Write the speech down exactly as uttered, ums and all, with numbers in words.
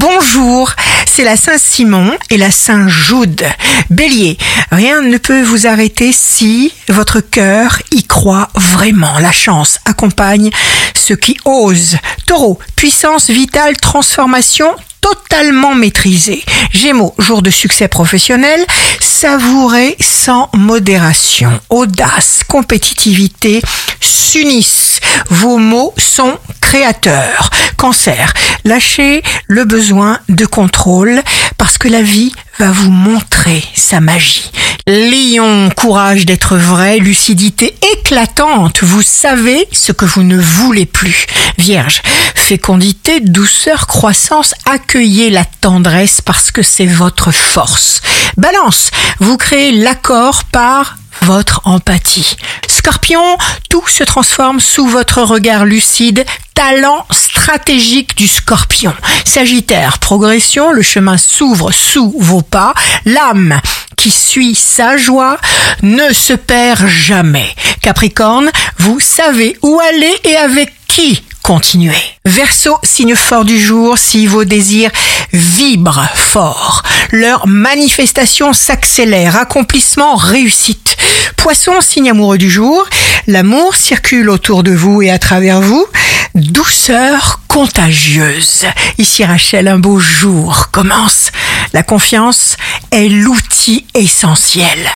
Bonjour, c'est la Saint-Simon et la Saint-Joude. Bélier, rien ne peut vous arrêter si votre cœur y croit vraiment. La chance accompagne ceux qui osent. Taureau, puissance vitale, transformation totalement maîtrisée. Gémeaux, jour de succès professionnel, savourez sans modération. Audace, compétitivité s'unissent. Vos mots sont créateurs. Cancer, lâchez le besoin de contrôle parce que la vie va vous montrer sa magie. Lion, courage d'être vrai, lucidité éclatante, vous savez ce que vous ne voulez plus. Vierge, fécondité, douceur, croissance, accueillez la tendresse parce que c'est votre force. Balance, vous créez l'accord par votre empathie. Scorpion, tout se transforme sous votre regard lucide, talent stratégique du Scorpion. Sagittaire, progression, le chemin s'ouvre sous vos pas, l'âme qui suit sa joie ne se perd jamais. Capricorne, vous savez où aller et avec qui continuer. Verseau, signe fort du jour, si vos désirs vibrent fort, leur manifestation s'accélère, accomplissement, réussite. Poisson, signe amoureux du jour, l'amour circule autour de vous et à travers vous, douceur contagieuse. Ici Rachel, un beau jour commence. La confiance est l'outil essentiel.